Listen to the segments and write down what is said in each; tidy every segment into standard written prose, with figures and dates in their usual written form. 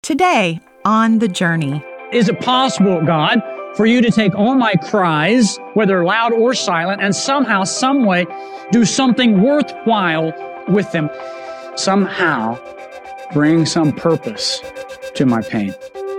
Today on The Journey. Is it possible, God, for you to take all my cries, whether loud or silent, and somehow, some way, do something worthwhile with them? Somehow bring some purpose to my pain.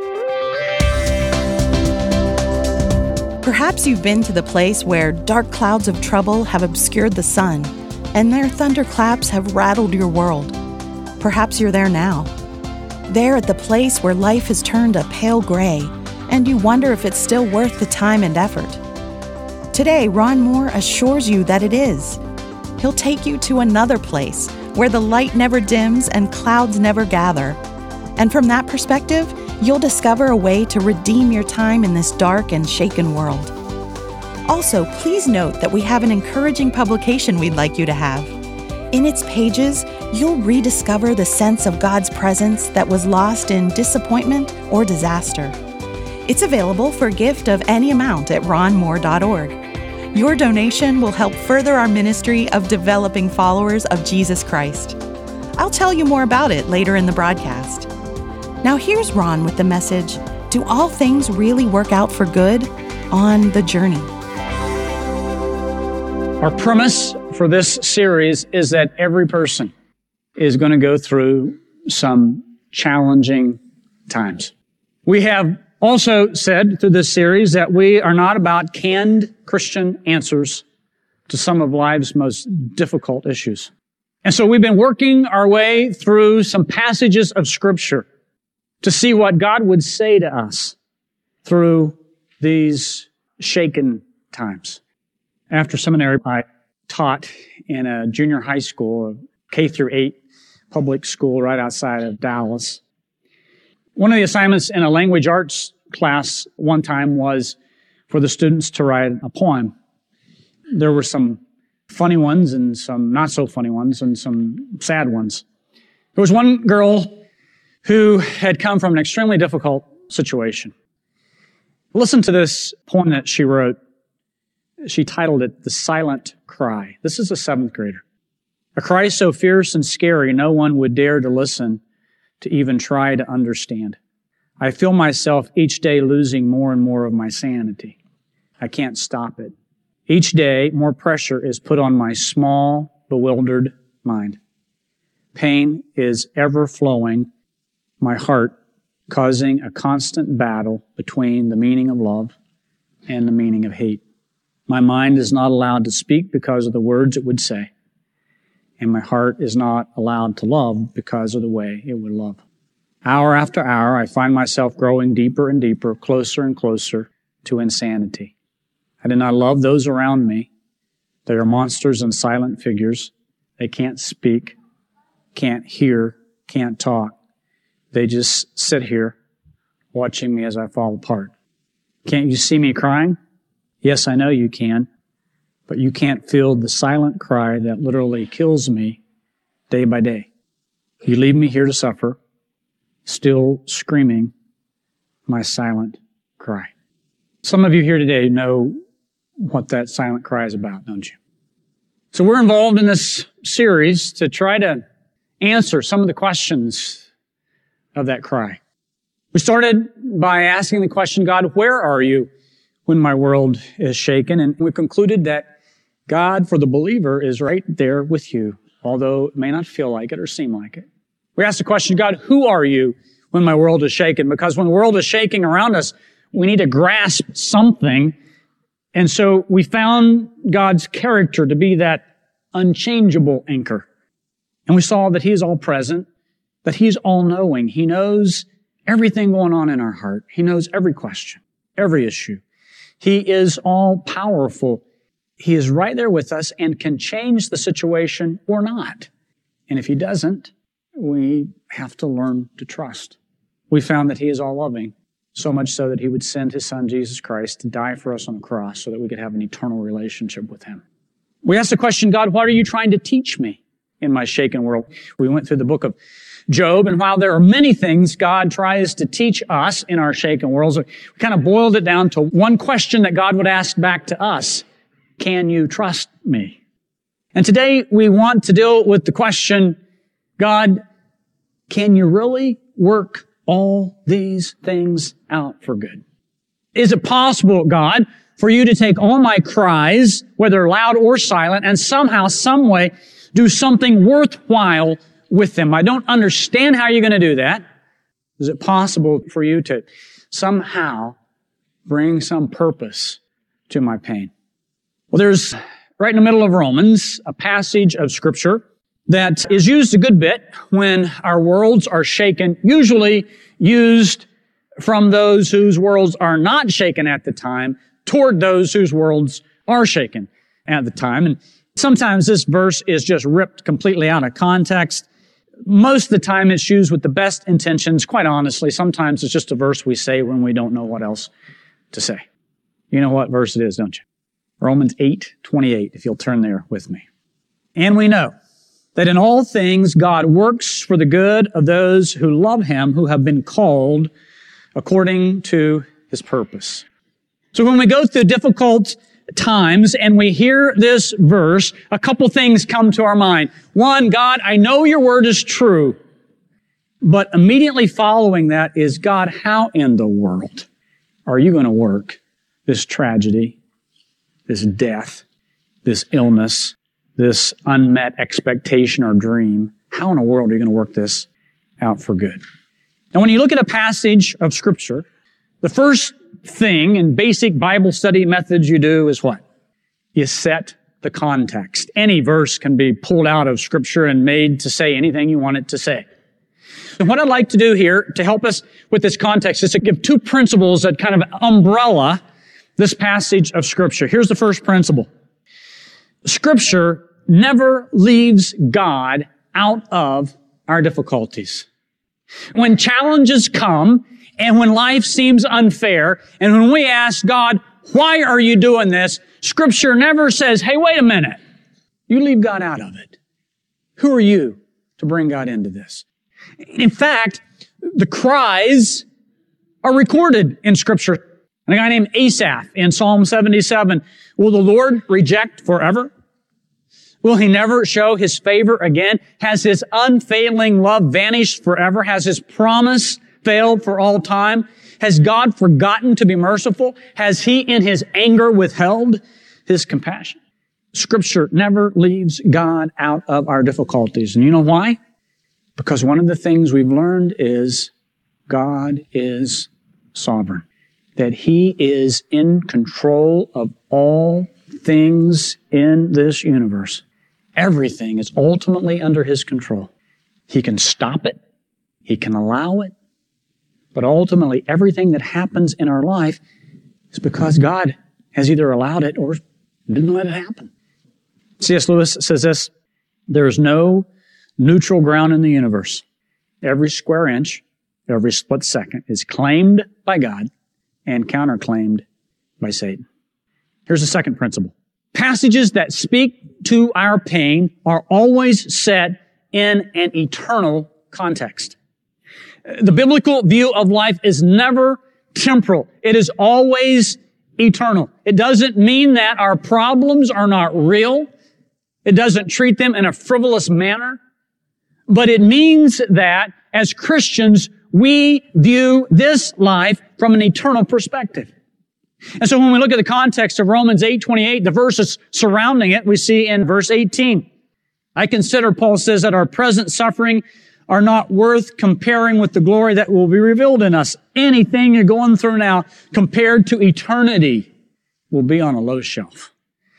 Perhaps you've been to the place where dark clouds of trouble have obscured the sun, and their thunderclaps have rattled your world. Perhaps you're there now. There at the place where life has turned a pale gray, and you wonder if it's still worth the time and effort. Today, Ron Moore assures you that it is. He'll take you to another place where the light never dims and clouds never gather. And from that perspective, you'll discover a way to redeem your time in this dark and shaken world. Also, please note that we have an encouraging publication we'd like you to have. In its pages, you'll rediscover the sense of God's presence that was lost in disappointment or disaster. It's available for a gift of any amount at ronmoore.org. Your donation will help further our ministry of developing followers of Jesus Christ. I'll tell you more about it later in the broadcast. Now here's Ron with the message, Do All Things Really Work Out for Good? On The Journey. Our premise for this series is that every person is going to go through some challenging times. We have also said through this series that we are not about canned Christian answers to some of life's most difficult issues. And so we've been working our way through some passages of Scripture to see what God would say to us through these shaken times. After seminary, I taught in a junior high school, a K through 8 public school right outside of Dallas. One of the assignments in a language arts class one time was for the students to write a poem. There were some funny ones and some not so funny ones and some sad ones. There was one girl who had come from an extremely difficult situation. Listen to this poem that she wrote. She titled it, The Silent Cry. This is a 7th grader. A cry so fierce and scary, no one would dare to listen, to even try to understand. I feel myself each day losing more and more of my sanity. I can't stop it. Each day, more pressure is put on my small, bewildered mind. Pain is ever flowing, my heart causing a constant battle between the meaning of love and the meaning of hate. My mind is not allowed to speak because of the words it would say. And my heart is not allowed to love because of the way it would love. Hour after hour, I find myself growing deeper and deeper, closer and closer to insanity. I do not love those around me. They are monsters and silent figures. They can't speak, can't hear, can't talk. They just sit here watching me as I fall apart. Can't you see me crying? Yes, I know you can, but you can't feel the silent cry that literally kills me day by day. You leave me here to suffer, still screaming my silent cry. Some of you here today know what that silent cry is about, don't you? So we're involved in this series to try to answer some of the questions of that cry. We started by asking the question, God, where are you when my world is shaken? And we concluded that God, for the believer, is right there with you, although it may not feel like it or seem like it. We asked the question, God, who are you when my world is shaken? Because when the world is shaking around us, we need to grasp something. And so we found God's character to be that unchangeable anchor. And we saw that He is all present, that He's all knowing. He knows everything going on in our heart. He knows every question, every issue. He is all powerful. He is right there with us and can change the situation or not. And if He doesn't, we have to learn to trust. We found that He is all loving, so much so that He would send His Son, Jesus Christ, to die for us on the cross so that we could have an eternal relationship with Him. We asked the question, God, what are you trying to teach me in my shaken world? We went through the book of Job, and while there are many things God tries to teach us in our shaken worlds, we kind of boiled it down to one question that God would ask back to us. Can you trust me? And today we want to deal with the question, God, can you really work all these things out for good. Is it possible, God, for you to take all my cries, whether loud or silent, and somehow, some way, do something worthwhile with them? I don't understand how you're going to do that. Is it possible for you to somehow bring some purpose to my pain? Well, there's right in the middle of Romans a passage of Scripture that is used a good bit when our worlds are shaken, usually used from those whose worlds are not shaken at the time toward those whose worlds are shaken at the time. And sometimes this verse is just ripped completely out of context. Most of the time it's used with the best intentions. Quite honestly, sometimes it's just a verse we say when we don't know what else to say. You know what verse it is, don't you? Romans 8:28, if you'll turn there with me. And we know that in all things God works for the good of those who love Him, who have been called according to His purpose. So when we go through difficult times and we hear this verse, a couple things come to our mind. One, God, I know your word is true. But immediately following that is, God, how in the world are you going to work this tragedy, this death, this illness, this unmet expectation or dream? How in the world are you going to work this out for good? Now, when you look at a passage of Scripture, the first thing in basic Bible study methods you do is what? You set the context. Any verse can be pulled out of Scripture and made to say anything you want it to say. And what I'd like to do here to help us with this context is to give two principles that kind of umbrella this passage of Scripture. Here's the first principle. Scripture never leaves God out of our difficulties. When challenges come, and when life seems unfair, and when we ask God, why are you doing this? Scripture never says, hey, wait a minute. You leave God out of it. Who are you to bring God into this? In fact, the cries are recorded in Scripture. And a guy named Asaph in Psalm 77, will the Lord reject forever? Will He never show His favor again? Has His unfailing love vanished forever? Has His promise failed for all time? Has God forgotten to be merciful? Has He in His anger withheld His compassion? Scripture never leaves God out of our difficulties. And you know why? Because one of the things we've learned is God is sovereign. That He is in control of all things in this universe. Everything is ultimately under His control. He can stop it. He can allow it. But ultimately, everything that happens in our life is because God has either allowed it or didn't let it happen. C.S. Lewis says this, there is no neutral ground in the universe. Every square inch, every split second is claimed by God and counterclaimed by Satan. Here's the second principle. Passages that speak to our pain are always set in an eternal context. The biblical view of life is never temporal. It is always eternal. It doesn't mean that our problems are not real. It doesn't treat them in a frivolous manner. But it means that as Christians, we view this life from an eternal perspective. And so when we look at the context of Romans 8:28, the verses surrounding it, we see in verse 18, I consider, Paul says, that our present suffering are not worth comparing with the glory that will be revealed in us. Anything you're going through now compared to eternity will be on a low shelf.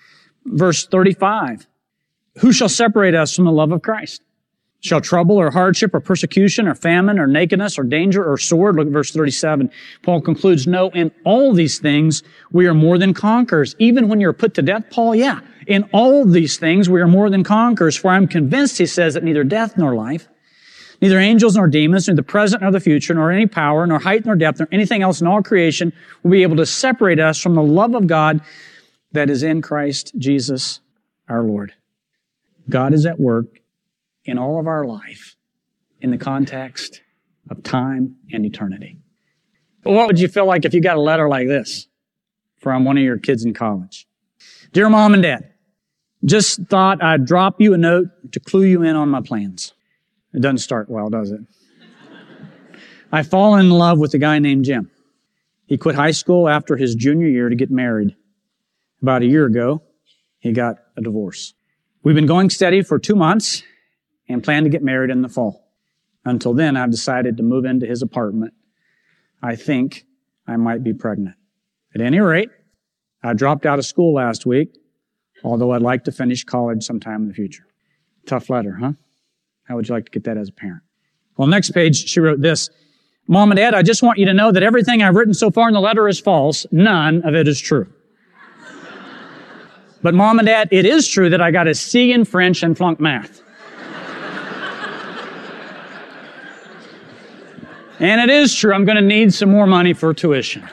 Verse 35, who shall separate us from the love of Christ? Shall trouble or hardship or persecution or famine or nakedness or danger or sword? Look at verse 37. Paul concludes, no, in all these things we are more than conquerors. Even when you're put to death, Paul, yeah, in all these things we are more than conquerors. For I'm convinced, he says, that neither death nor life, neither angels nor demons, nor the present nor the future, nor any power, nor height nor depth, nor anything else in all creation will be able to separate us from the love of God that is in Christ Jesus our Lord. God is at work in all of our life in the context of time and eternity. What would you feel like if you got a letter like this from one of your kids in college? Dear Mom and Dad, just thought I'd drop you a note to clue you in on my plans. It doesn't start well, does it? I fall in love with a guy named Jim. He quit high school after his junior year to get married. About a year ago, he got a divorce. We've been going steady for 2 months and plan to get married in the fall. Until then, I've decided to move into his apartment. I think I might be pregnant. At any rate, I dropped out of school last week, although I'd like to finish college sometime in the future. Tough letter, huh? How would you like to get that as a parent? Well, next page, she wrote this. Mom and Dad, I just want you to know that everything I've written so far in the letter is false. None of it is true. But Mom and Dad, it is true that I got a C in French and flunked math. And it is true I'm going to need some more money for tuition.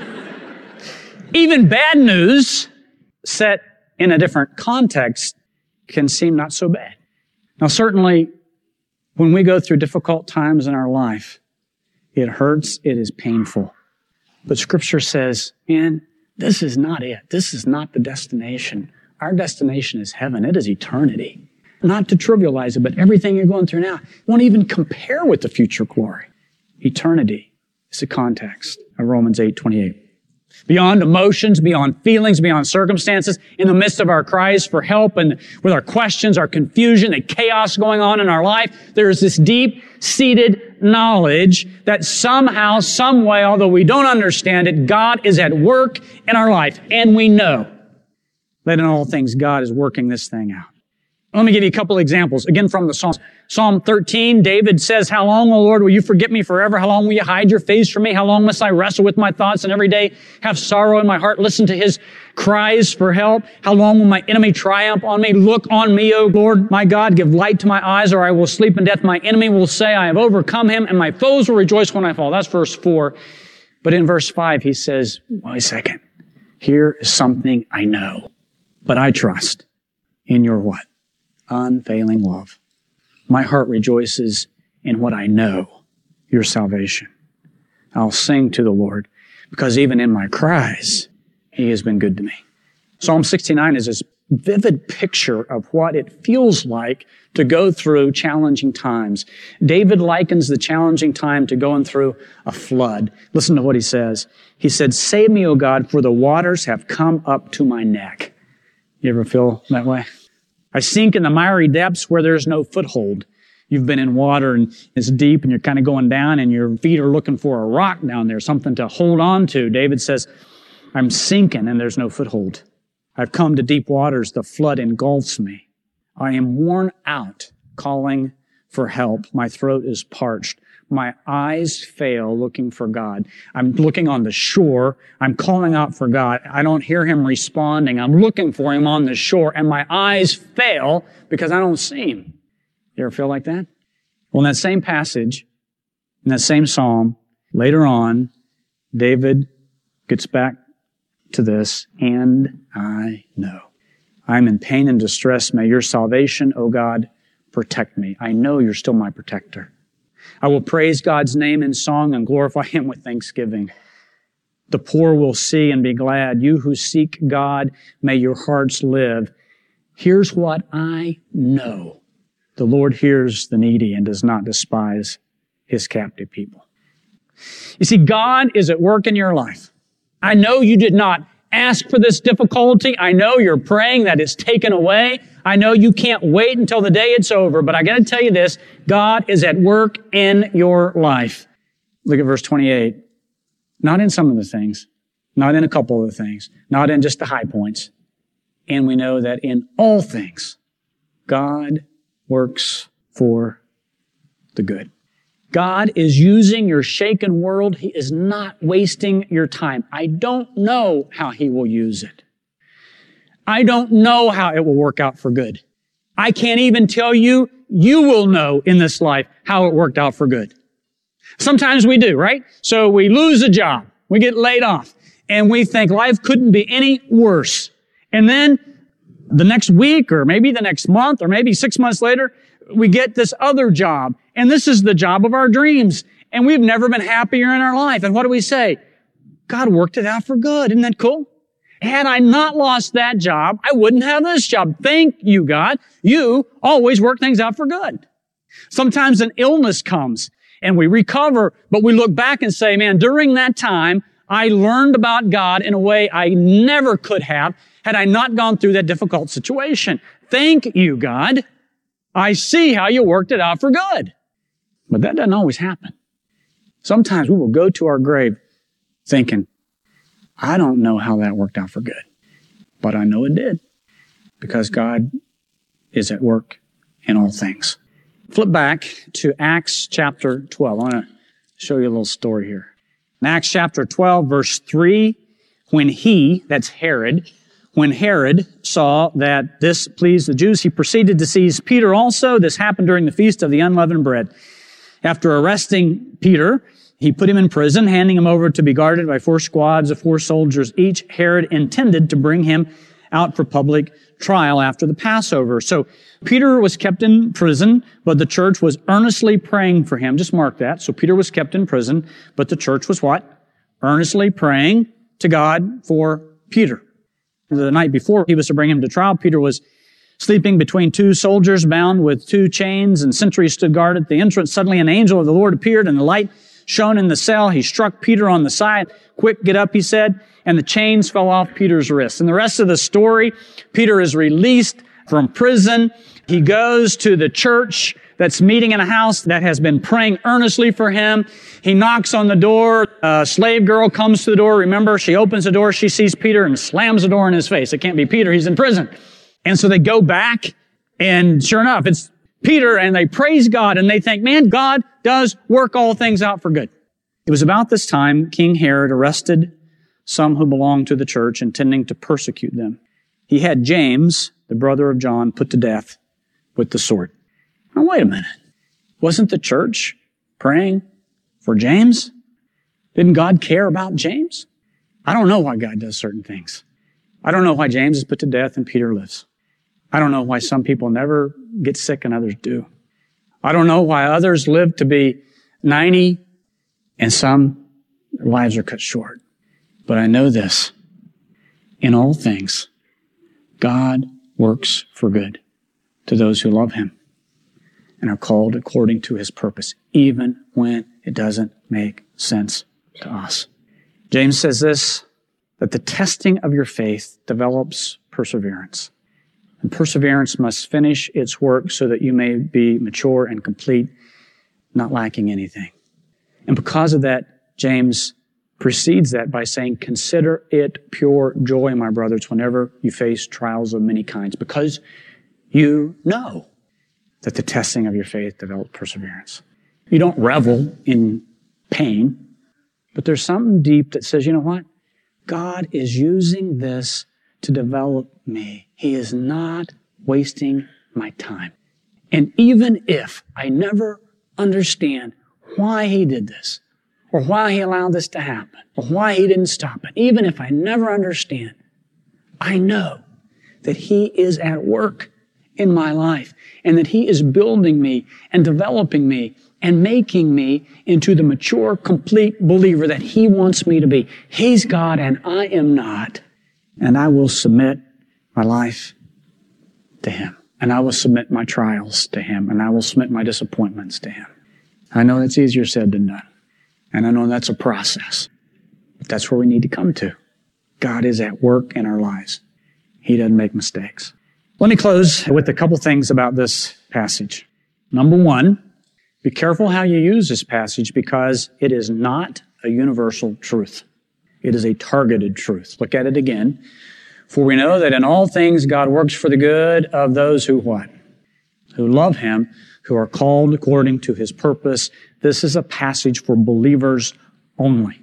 Even bad news set in a different context can seem not so bad. Now, certainly, when we go through difficult times in our life, it hurts, it is painful. But Scripture says, man, this is not it. This is not the destination. Our destination is heaven. It is eternity. Not to trivialize it, but everything you're going through now won't even compare with the future glory. Eternity is the context of Romans 8:28. Beyond emotions, beyond feelings, beyond circumstances, in the midst of our cries for help and with our questions, our confusion, the chaos going on in our life, there is this deep-seated knowledge that somehow, some way, although we don't understand it, God is at work in our life. And we know that in all things, God is working this thing out. Let me give you a couple examples, again from the Psalms. Psalm 13, David says, how long, O Lord, will you forget me forever? How long will you hide your face from me? How long must I wrestle with my thoughts and every day have sorrow in my heart? Listen to his cries for help. How long will my enemy triumph on me? Look on me, O Lord, my God. Give light to my eyes, or I will sleep in death. My enemy will say, I have overcome him, and my foes will rejoice when I fall. That's verse 4. But in verse 5, he says, wait a second. Here is something I know, but I trust in your what? Unfailing love. My heart rejoices in what I know, your salvation. I'll sing to the Lord because even in my cries, he has been good to me. Psalm 69 is this vivid picture of what it feels like to go through challenging times. David likens the challenging time to going through a flood. Listen to what he says. He said, save me, O God, for the waters have come up to my neck. You ever feel that way? I sink in the miry depths where there's no foothold. You've been in water and it's deep and you're kind of going down and your feet are looking for a rock down there, something to hold on to. David says, I'm sinking and there's no foothold. I've come to deep waters. The flood engulfs me. I am worn out calling for help. My throat is parched. My eyes fail looking for God. I'm looking on the shore. I'm calling out for God. I don't hear him responding. I'm looking for him on the shore and my eyes fail because I don't see him. You ever feel like that? Well, in that same passage, in that same psalm, later on, David gets back to this, and I know. I'm in pain and distress. May your salvation, O God, protect me. I know you're still my protector. I will praise God's name in song and glorify him with thanksgiving. The poor will see and be glad. You who seek God, may your hearts live. Here's what I know. The Lord hears the needy and does not despise his captive people. You see, God is at work in your life. I know you did not ask for this difficulty. I know you're praying that it's taken away. I know you can't wait until the day it's over, but I got to tell you this, God is at work in your life. Look at verse 28. Not in some of the things, not in a couple of the things, not in just the high points. And we know that in all things, God works for the good. God is using your shaken world. He is not wasting your time. I don't know how he will use it. I don't know how it will work out for good. I can't even tell you, you will know in this life how it worked out for good. Sometimes we do, right? So we lose a job. We get laid off. And we think life couldn't be any worse. And then the next week or maybe the next month or maybe 6 months later, we get this other job. And this is the job of our dreams. And we've never been happier in our life. And what do we say? God worked it out for good. Isn't that cool? Had I not lost that job, I wouldn't have this job. Thank you, God. You always work things out for good. Sometimes an illness comes and we recover, but we look back and say, man, during that time, I learned about God in a way I never could have had I not gone through that difficult situation. Thank you, God. I see how you worked it out for good. But that doesn't always happen. Sometimes we will go to our grave thinking, I don't know how that worked out for good, but I know it did because God is at work in all things. Flip back to Acts chapter 12. I want to show you a little story here. In Acts chapter 12, verse 3, when Herod, saw that this pleased the Jews, he proceeded to seize Peter also. This happened during the feast of the unleavened bread. After arresting Peter, he put him in prison, handing him over to be guarded by 4 squads of 4 soldiers each. Herod intended to bring him out for public trial after the Passover. So Peter was kept in prison, but the church was earnestly praying for him. Just mark that. So Peter was kept in prison, but the church was what? Earnestly praying to God for Peter. The night before he was to bring him to trial, Peter was sleeping between 2 soldiers bound with 2 chains, and sentries stood guard at the entrance. Suddenly an angel of the Lord appeared, and the light shone in the cell. He struck Peter on the side. Quick, get up, he said, and the chains fell off Peter's wrists. And the rest of the story, Peter is released from prison. He goes to the church that's meeting in a house that has been praying earnestly for him. He knocks on the door. A slave girl comes to the door. Remember, she opens the door. She sees Peter and slams the door in his face. It can't be Peter. He's in prison. And so they go back, and sure enough, it's Peter, and they praise God, and they think, man, God does work all things out for good. It was about this time King Herod arrested some who belonged to the church, intending to persecute them. He had James, the brother of John, put to death with the sword. Now, wait a minute. Wasn't the church praying for James? Didn't God care about James? I don't know why God does certain things. I don't know why James is put to death and Peter lives. I don't know why some people never get sick and others do. I don't know why others live to be 90 and some their lives are cut short. But I know this. In all things, God works for good to those who love Him and are called according to His purpose, even when it doesn't make sense to us. James says this, that the testing of your faith develops perseverance. And perseverance must finish its work so that you may be mature and complete, not lacking anything. And because of that, James precedes that by saying, consider it pure joy, my brothers, whenever you face trials of many kinds, because you know that the testing of your faith develops perseverance. You don't revel in pain, but there's something deep that says, you know what? God is using this to develop me. He is not wasting my time. And even if I never understand why He did this, or why He allowed this to happen, or why He didn't stop it, even if I never understand, I know that He is at work in my life and that He is building me and developing me and making me into the mature, complete believer that He wants me to be. He's God and I am not. And I will submit my life to Him. And I will submit my trials to Him. And I will submit my disappointments to Him. I know that's easier said than done. And I know that's a process. But that's where we need to come to. God is at work in our lives. He doesn't make mistakes. Let me close with a couple things about this passage. Number one, be careful how you use this passage because it is not a universal truth. It is a targeted truth. Look at it again. For we know that in all things God works for the good of those who what? Who love Him, who are called according to His purpose. This is a passage for believers only.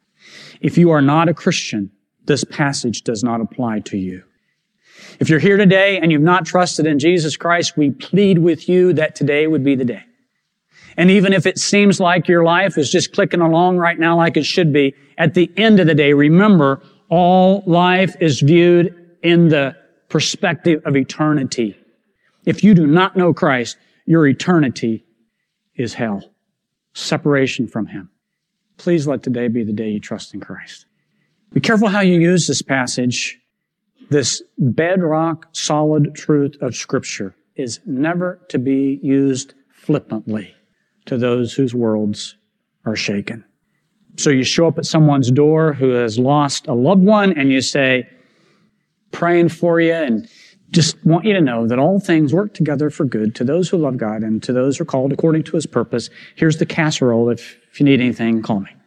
If you are not a Christian, this passage does not apply to you. If you're here today and you've not trusted in Jesus Christ, we plead with you that today would be the day. And even if it seems like your life is just clicking along right now like it should be, at the end of the day, remember, all life is viewed in the perspective of eternity. If you do not know Christ, your eternity is hell. Separation from Him. Please let today be the day you trust in Christ. Be careful how you use this passage. This bedrock, solid truth of Scripture is never to be used flippantly to those whose worlds are shaken. So you show up at someone's door who has lost a loved one and you say, praying for you and just want you to know that all things work together for good to those who love God and to those who are called according to His purpose. Here's the casserole. If you need anything, call me.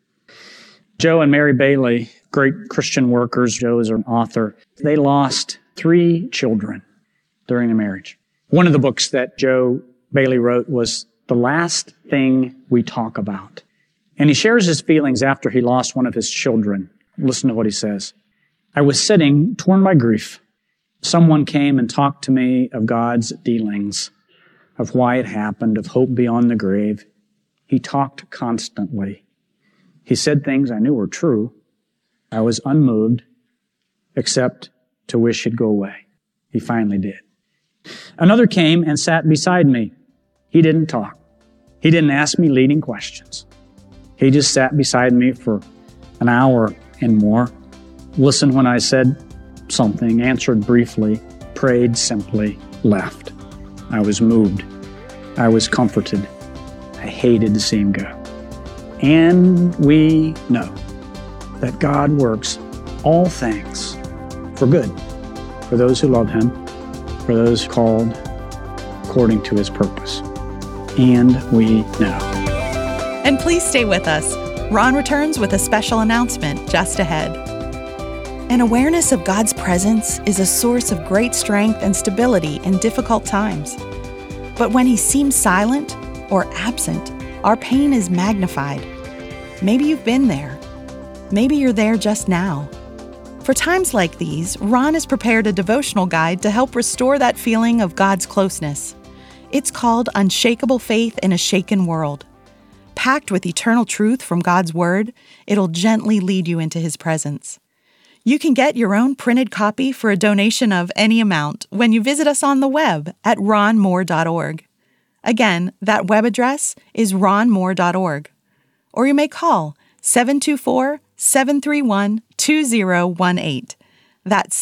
Joe and Mary Bailey, great Christian workers. Joe is an author. They lost 3 children during the marriage. One of the books that Joe Bailey wrote was The Last Thing We Talk About. And he shares his feelings after he lost one of his children. Listen to what he says. I was sitting, torn by grief. Someone came and talked to me of God's dealings, of why it happened, of hope beyond the grave. He talked constantly. He said things I knew were true. I was unmoved, except to wish he'd go away. He finally did. Another came and sat beside me. He didn't talk. He didn't ask me leading questions. He just sat beside me for an hour and more, listened when I said something, answered briefly, prayed simply, left. I was moved. I was comforted. I hated to see him go. And we know that God works all things for good, for those who love Him, for those called according to His purpose. And we know. And please stay with us. Ron returns with a special announcement just ahead. An awareness of God's presence is a source of great strength and stability in difficult times. But when He seems silent or absent, our pain is magnified. Maybe you've been there. Maybe you're there just now. For times like these, Ron has prepared a devotional guide to help restore that feeling of God's closeness. It's called Unshakable Faith in a Shaken World. Packed with eternal truth from God's Word, it'll gently lead you into His presence. You can get your own printed copy for a donation of any amount when you visit us on the web at ronmoore.org. Again, that web address is ronmoore.org. Or you may call 724-731-2018. That's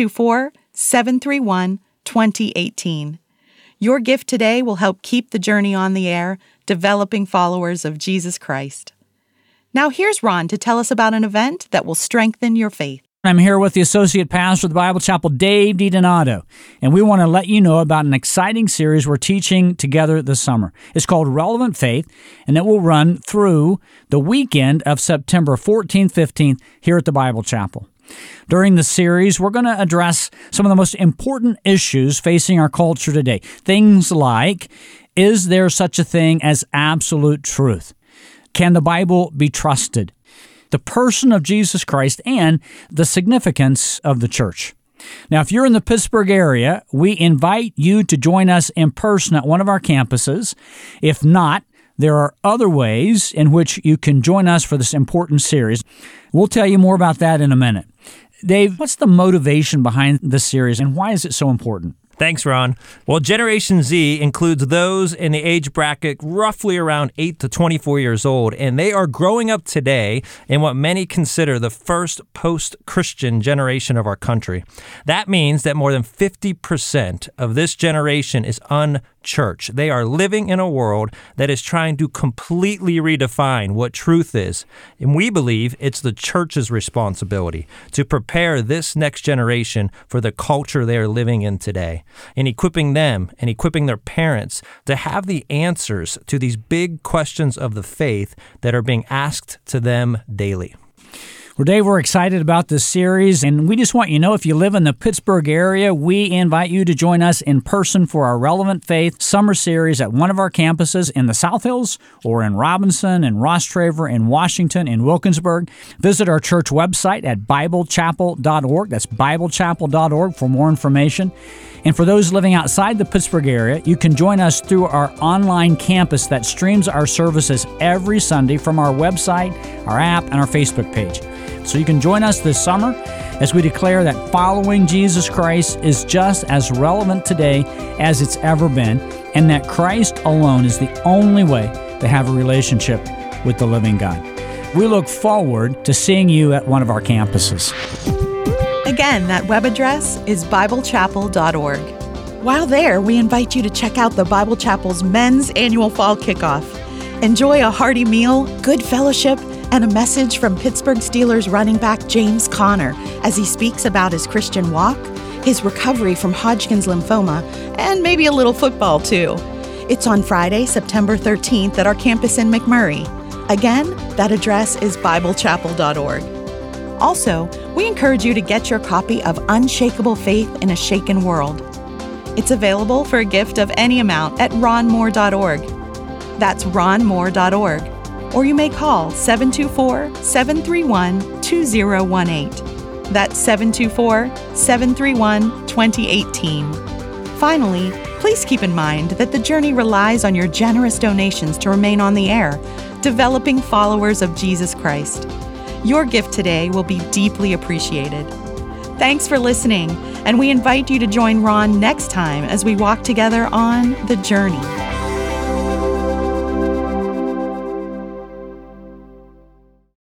724-731-2018. Your gift today will help keep the journey on the air, developing followers of Jesus Christ. Now here's Ron to tell us about an event that will strengthen your faith. I'm here with the Associate Pastor of the Bible Chapel, Dave DiDonato, and we want to let you know about an exciting series we're teaching together this summer. It's called Relevant Faith, and it will run through the weekend of September 14th, 15th here at the Bible Chapel. During the series, we're going to address some of the most important issues facing our culture today. Things like, is there such a thing as absolute truth? Can the Bible be trusted? The person of Jesus Christ, and the significance of the church. Now, if you're in the Pittsburgh area, we invite you to join us in person at one of our campuses. If not, there are other ways in which you can join us for this important series. We'll tell you more about that in a minute. Dave, what's the motivation behind this series, and why is it so important? Thanks, Ron. Well, Generation Z includes those in the age bracket roughly around 8 to 24 years old, and they are growing up today in what many consider the first post-Christian generation of our country. That means that more than 50% of this generation is unchurched. They are living in a world that is trying to completely redefine what truth is, and we believe it's the church's responsibility to prepare this next generation for the culture they are living in today, and equipping them and equipping their parents to have the answers to these big questions of the faith that are being asked to them daily. Well, Dave, we're excited about this series, and we just want you to know if you live in the Pittsburgh area, we invite you to join us in person for our Relevant Faith summer series at one of our campuses in the South Hills or in Robinson, in Rostraver, in Washington, in Wilkinsburg. Visit our church website at biblechapel.org. That's biblechapel.org for more information. And for those living outside the Pittsburgh area, you can join us through our online campus that streams our services every Sunday from our website, our app, and our Facebook page. So you can join us this summer as we declare that following Jesus Christ is just as relevant today as it's ever been, and that Christ alone is the only way to have a relationship with the living God. We look forward to seeing you at one of our campuses. Again, that web address is biblechapel.org. While there, we invite you to check out the Bible Chapel's men's annual fall kickoff. Enjoy a hearty meal, good fellowship, and a message from Pittsburgh Steelers running back James Conner as he speaks about his Christian walk, his recovery from Hodgkin's lymphoma, and maybe a little football too. It's on Friday, September 13th at our campus in McMurray. Again, that address is biblechapel.org. Also, we encourage you to get your copy of Unshakable Faith in a Shaken World. It's available for a gift of any amount at ronmoore.org. That's ronmoore.org. Or you may call 724-731-2018. That's 724-731-2018. Finally, please keep in mind that the journey relies on your generous donations to remain on the air, developing followers of Jesus Christ. Your gift today will be deeply appreciated. Thanks for listening, and we invite you to join Ron next time as we walk together on the journey.